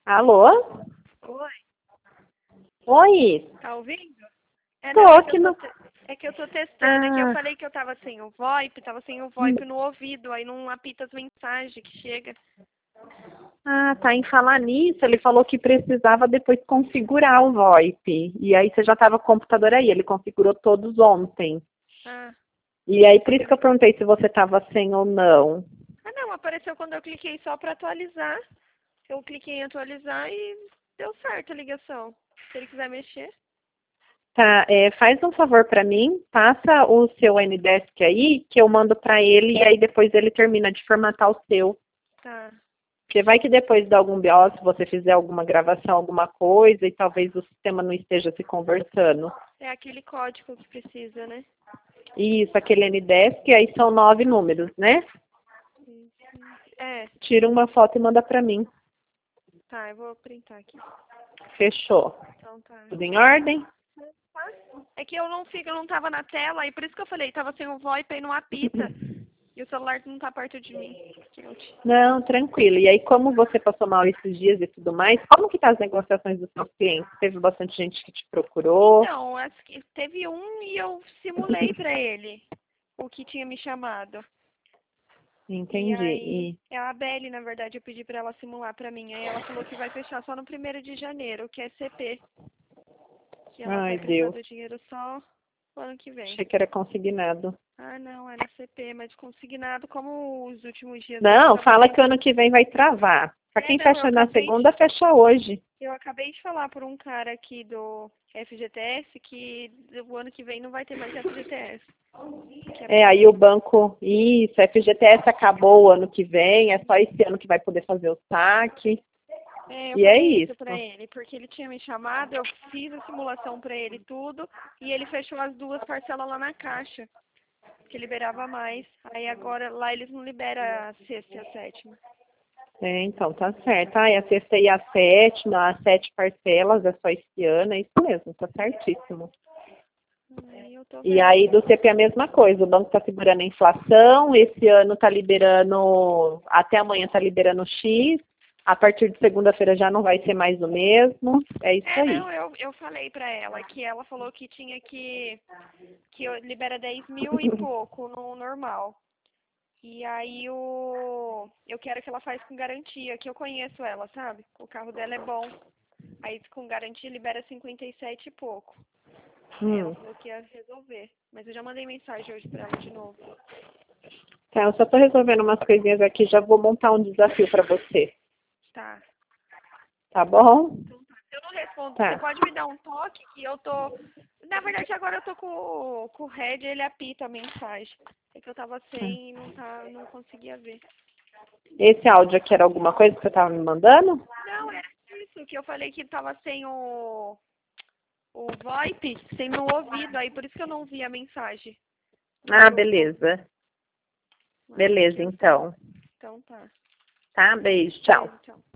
Alô? Oi, Oi? tá ouvindo? Tô Não, aqui no... é que eu tô testando, é que eu Ah, falei que eu tava sem o VoIP, tava sem o VoIP no ouvido, aí não apita as mensagens que chega. tá. Em falar nisso, ele falou que precisava depois configurar o VoIP. E aí você já estava com o computador aí, ele configurou todos ontem. Ah, E aí por isso que eu perguntei se você estava sem ou não. não, apareceu quando eu cliquei só pra atualizar. Eu cliquei em atualizar e deu certo a ligação. Se ele quiser mexer. Tá, faz um favor para mim, passa o seu Ndesk aí, que eu mando para ele e aí depois ele termina de formatar o seu. Tá. Porque vai que depois dá algum BO, se você fizer alguma gravação, alguma coisa, e talvez o sistema não esteja se conversando. É aquele código que precisa, né? Isso, aquele Ndesk, aí são 9 números, né? É, Tira uma foto e manda para mim. tá, eu vou printar aqui. Fechou. Então tá. Tudo em ordem? É que eu não tava na tela, e por isso que eu falei, tava sem o VoIP e não apita. E o celular não tá perto de mim. Não, tranquilo. E aí, como você passou mal esses dias e tudo mais, como que tá as negociações dos seus clientes? Teve bastante gente que te procurou? Então, teve um e eu simulei pra ele o que tinha me chamado. E Entendi. aí, é a Belle, na verdade, eu pedi pra ela simular pra mim. Aí ela falou que vai fechar só no 1º de janeiro, que é CP. Que ela Ai, vai Deus. precisar do dinheiro só no ano que vem. Achei que era consignado. Ah, não, é na CP, mas consignado, como os últimos dias aqui Não, tava fala bem. que o ano que vem vai travar. Pra quem Não, fecha na segunda, fecha hoje. eu acabei de falar por um cara aqui do FGTS que o ano que vem não vai ter mais FGTS. Aí o banco, isso, FGTS acabou o ano que vem, é só esse ano que vai poder fazer o saque. Eu E é falei isso isso. pra ele, porque ele tinha me chamado, eu fiz a simulação pra ele tudo, e ele fechou as 2 parcelas lá na caixa, que liberava mais. Aí agora lá eles não liberam a sexta e a sétima. Então tá certo. E a sexta e a sétima, as 7 parcelas, é só esse ano, é isso mesmo, tá certíssimo. Aí eu tô E vendo. aí do CP a mesma coisa, o banco está segurando a inflação, esse ano está liberando, até amanhã está liberando X, a partir de segunda-feira já não vai ser mais o mesmo, é isso aí. Não, eu falei pra ela que ela falou que tinha libera 10 mil e pouco no normal. E aí eu quero que ela faça com garantia, que eu conheço ela, sabe? O carro dela é bom. Aí com garantia libera 57 e pouco. Aí ela falou que ia resolver. Mas eu já mandei mensagem hoje pra ela de novo. Tá, eu só estou resolvendo umas coisinhas aqui, já vou montar um desafio para você, Tá. tá bom? Se eu não respondo, você Tá. pode me dar um toque que eu tô. Na verdade agora eu tô com o Red, ele apita a mensagem. É que eu tava sem e não conseguia ver. Esse áudio aqui era alguma coisa que você estava me mandando? Não, era isso, que eu falei que tava sem o VoIP, sem no ouvido, aí por isso que eu não vi a mensagem no grupo. Beleza. Mas aqui Beleza, eu sei. então. Então tá. Tá, beijo, tchau. Beijo, tchau.